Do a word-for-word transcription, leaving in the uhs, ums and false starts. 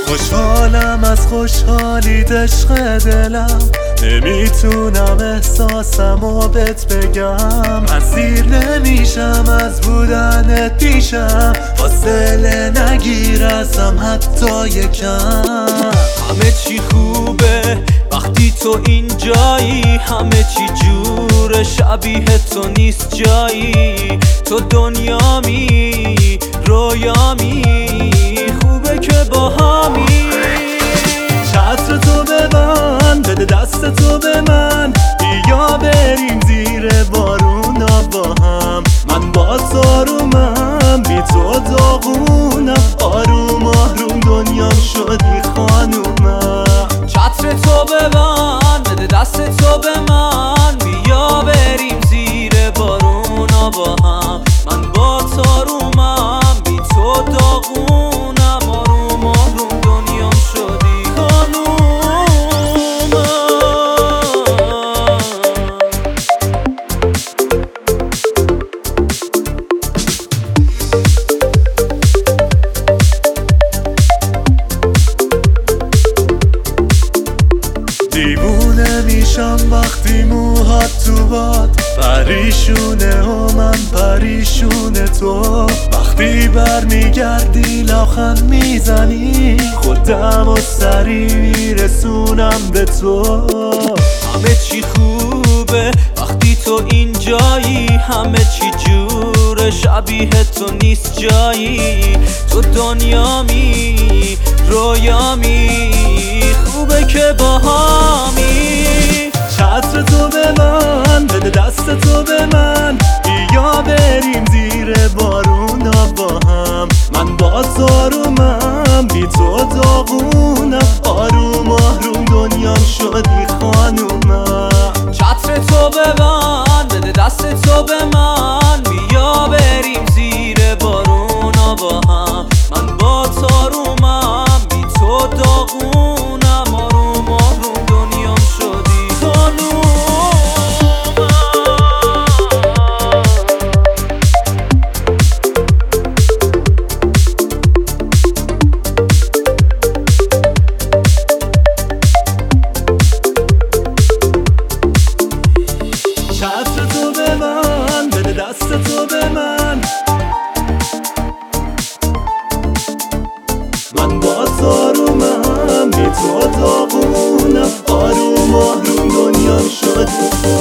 خوشحالم از خوشحالی عشق دلم، نمیتونم احساسمو بهت بگم. اسیر نمیشم از بودنت پیشم، فاصله نگیر ازم حتی یکم. همه چی خوبه وقتی تو اینجایی، همه چی جوره شبیه تو نیست جایی. تو دنیامی رویامی، خوبه که با همی. چتر تو ببند، بده دست تو به من، بیا بریم زیر بارونا با هم. من با تو آرومم، بی تو داغونم، آروم آروم دنیام شدی خانومم. چتر تو ببند، بده دست تو به من، بیا بریم زیر بارونا با هم. من با تو آرومم، بی تو داغونم، آروم آروم دنیام شدی خانومم. دیوونه میشم وقتی موهات تو باد، پریشونه و من پریشونه تو. وقتی بر میگردی لبخند میزنی، خودم و سری میرسونم به تو. همه چی خوبه وقتی تو اینجایی، همه چی جوره شبیه تو نیست جایی. تو دنیامی رویامی، خوبه که با همی. چتر تو ببند، بده دست تو به من، بیا بریم زیر بارونا با هم. من با تو آرومم، بی تو داغونم، آروم آروم دنیام شدی خانومم. چتر تو ببند، بده دست تو به من، بیا بریم زیر بارونا با هم. من با تو آرومم، بی تو داغونم، آروم آروم دنیام شدی خانومم. چتر تو ببند، بده دست تو به من، من با تو آرومم، بی تو داغونم، آروم آروم دنیام شد